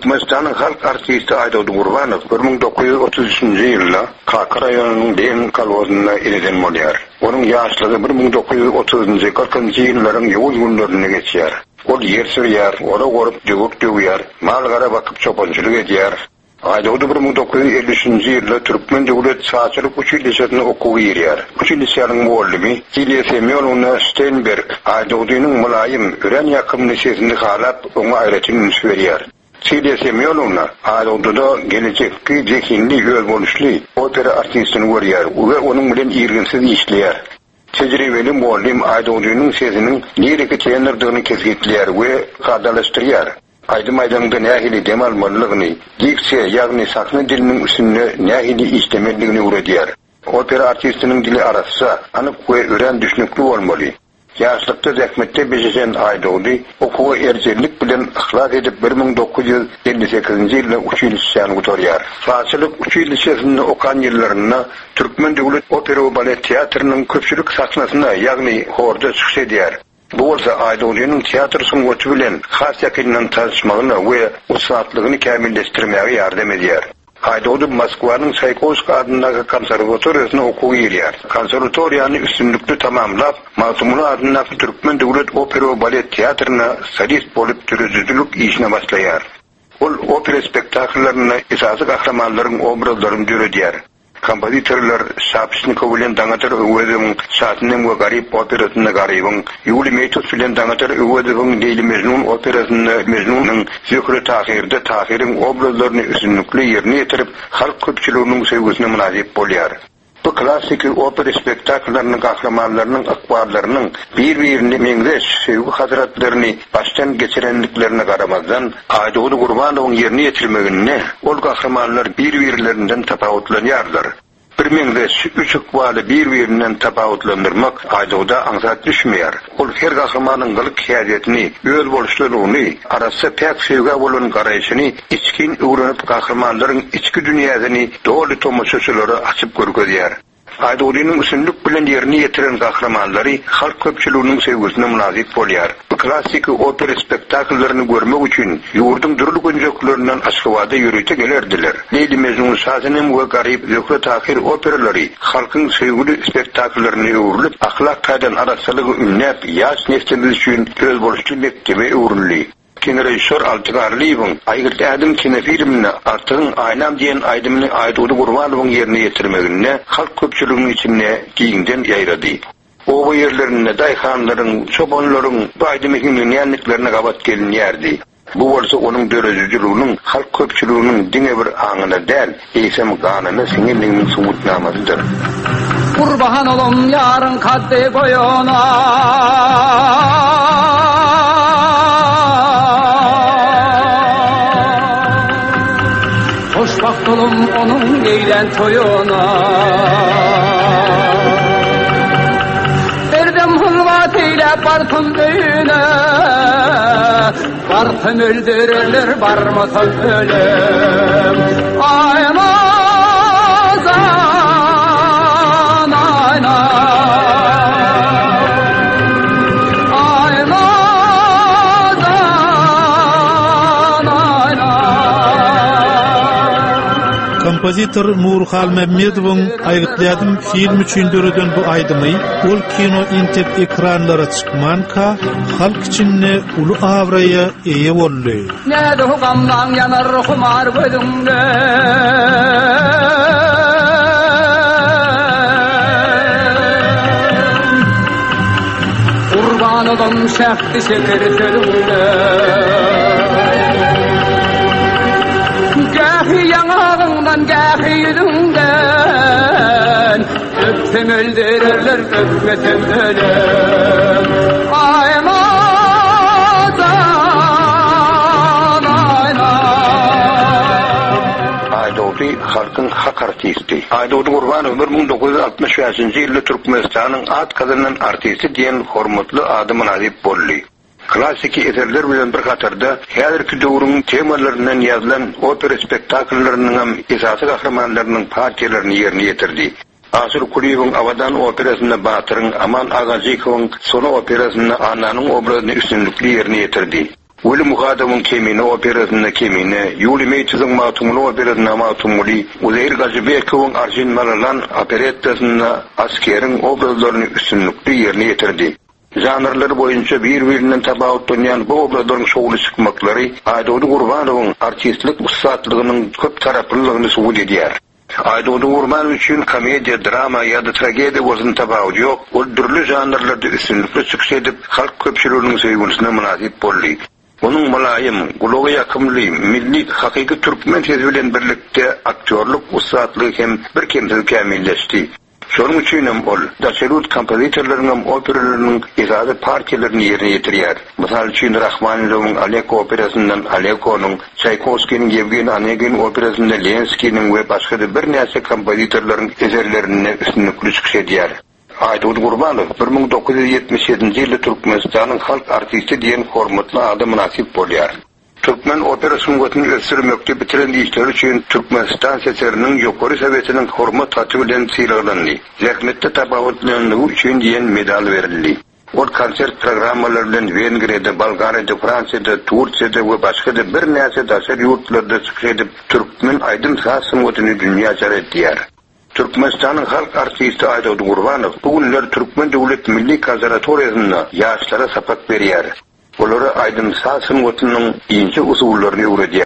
Türkmenistan'ın halk artisti Aydavud Gurbanov 1933 yılda Kakı rayonunun Deyin kalvozuna eleden bolyar. Onun yaşlığı 1930 40 yılların yoğun günlerine geçer. O yer sürüyer, ora korup cıvık dövüyer, malgara bakıp çopancılık ediyor. Aydavud 1953 yılda Türkmen Devlet Saatçılık Uçu Lisesi'ne okuğu yeriyor. Uçu Lise'nin muallimi İlyas Semyonovna Steinberg, Aydavud'un mulayim, ören yakın lisesini halap, ona ayretini veriyor. İlyas Semyonovna, Aydavud'da gelecekki zekinli, yol boluşlu opera artistini görüyor ve onun bilen irginsiz işliyor. Tecrübeli muallim Aydavud'un sesinin nereki tenordığını kesgitliyor ve kadalaştırıyor. Aydım aydamda nahili demalmanlığını, dikse yani sakne dilinin üstünde nahili işlemelliğini uğradıyar. Opera artistinin dili arası anık ve öğren düşünüklü olmalı. Yaşlıkta zahmette beşişen Aydavud'u okuğa ercellik bilen ahlak edip 1958 yılda Uçu Lisesi'ni utarıyar. Saatçılık Uçu Lisesi'nde okan yıllarında Türkmen Devlet Opera ve Balet Tiyatro'nun köpçülük sahnasına yani horda çıkış ediyor. Bu olsa Aydavud'un tiyatro sungucu bilen has yakından tanışmağına ve ustatlığını kamilleştirmeye yardım ediyor. Aydavud Moskva'nın Saykovski adındaki konservaturyasına okuğu yeriyor. Konservatoriyanı üstünlüklü tamamlap, Masumulu adındaki Türkmen Devlet Opera ve Balet Tiyatro'na solist bolup türüzücülük işine başlayar. Opera spektaküllerine esası kahramanların obrazlarını dürüdüyor. Kompozitörler Şapishnikov bilen Dangatar Öwedow'un Şatinem ve Garip operasında Garip'in, Yuli Metos bilen Dangatar Öwedow'un Leyli Mecnun operasında Mecnun'un Zühre Tahir'de Tahir'in obrazlarını üstünlüklü yerine getirip halk köpçülüğünün sevgisine münasip bolyar. Bu klasik opera spektaküllerinin kahramanlarının akbarlarının birbirine mengdeş sevgi hazretlerini baştan geçirenliklerine karamazdan Aydavud Gurbanov'un yerine getirmegine ol kahramanlar birbirlerinden tafavutlanyarlar. Bir mengdeş üç akbarı birbirinden tafavutlandırmak Aydavud'a ansat düşmeyer. Ol her kahramanın kılık hiyadetini, öz boluşlarını, arası pek sevgi olan karayışını içkin öğrenip kahramanların içki dünyasını doğru tomaşaçıları açıp görgüdüyer. Aydavud'un üstünlük bilen yerini getiren kahramanları halk köpçülüğünün sevgisine münasip bolyar. Bu klasik opera spektaküllerini görmek için yurdun dürlük oyuncaklarından Aşkavada yürüyte gelerdiler. Leyli Mecnun Şatinem ve Garip Zühre Tahir operaları halkın sevgili spektaküllerini öğürülüp ahlak kaydan arasalığı ünlep yaş neslimiz için göz boluşçu mektebe öğürülü. Kinrejissör Altıgarlıyım, aygırtı adım kine filmine artığın aynam diyen aydımını Aydavud Gurbanov'un yerine getirmegine halk köpçülüğünün içine giyinden yayradı. O yerlerine dayhanların, çobanların bu aydımı himlenyenliklerine kabat gelin yerdi. Bu olsa onun dörözücülüğünün, halk köpçülüğünün dine bir anına del, eysem kanına sinirliğinin sumutnamasıdır. Kurban olum yarın kadde koyuna, baktolum onun eğlen toyuna, verdim hulvat eyle bartın düğüne, bartın öldürürler barmasın ölüm. Ay nazan ayna, ay nazan ayna. Kompozitör Nurhal Mehmedov'un aygıtlayadım film üçün dörüden bu aydımı, ol kino intep ekranlara çıkmanka, halk içinne ulu avraya eye ollu. Ne de hukamdan yanar humar gözümde, kurban olum şehdi şeker sözümde. Gahi yanağından, gahi yüzünden, öpsem öldürürler, öpmesem ölüm. Ay nazan ayna. Aydavud halkın hak artisti. Aydavud Gurbanov 1965 yılda Türkmenistan'ın at kazanan artisti diyen hormatlı adı münasip bollu. Klasik eserler bilen bir katarda häzirki döwrüň temalaryndan ýazylan opera spektakleleriniň esasy kahramanlarynyň partiyalaryny ýerine ýetirdi. Asyl Kuliýewiň Awadan operasyna Batyryň, Aman Agazikowyň Sona operasyna Ananyň obrazyny üstünlikli ýerine ýetirdi. Uli muhadamın kemine operasında kemine, Yuli Meytiz'in matumlu operasında matumuli, Uzeyr Gazibekov'un Arjin Malalan operettasında askerin obrazlarını üstünlüklü yerine getirdi. Janrları boyunca birbirinden tabağıt dönüyen bu obrazların şoğlu çıkmakları, Aydoğdu Gurbanov'un artistlik ustatlığının köp taraflılığını suud ediyor. Aydoğdu Gurbanov için komedya, drama ya da tragedi bozun tabağıt yok, o türlü janrlarda üstünlüklü çıkış edip, halk köpçülüğünün sevgünsüne münasip bolli. Onun mulayim, kulağa yakımlı, milli, hakiki Türkmen sezbilen birlikte aktörlük ustatlığı hem bir kemsil kamilleşti. Şonun için ol, daşerut kompozitörlerinin operalarının izadı partilerini yerine getiriyor. Misal için Rahmanilov'un Aleko operasından Aleko'nun, Çaykovski'nin Yevgeni Onegin operasında Lenski'nin ve başka da bir neyse kompozitörlerin eserlerine üstünlüklü çıkış ediyor. Aydoğdu Gurbanov 1977 yılda Türkmenistan'ın halk artisti diyen hormatlı adı münasip oluyor. Türkmen opera sungatını ösürmekte bitiren işler için Türkmenistan seserinin yukarı seviyesinin hormat tatbilen sıyırılandı. Zahmette tabağıtlandığı için diyen medal verildi. O konsert programmalarından Vengriye'de, Bulgarya'da, Fransa'da, Türkiye'de ve başka da bir neyse daşer yurtlarda çıkış edip Türkmen aydın saz sungatını dünya ettiler. Türkmenistan'ın halk artisti Aydoğdu Gurbanov bugünler Türkmen Devlet Milli Konservatuarı'nda yaşlara sapak veriyor. Onlara aydın saz sungatının ince usullarını öğretiyor.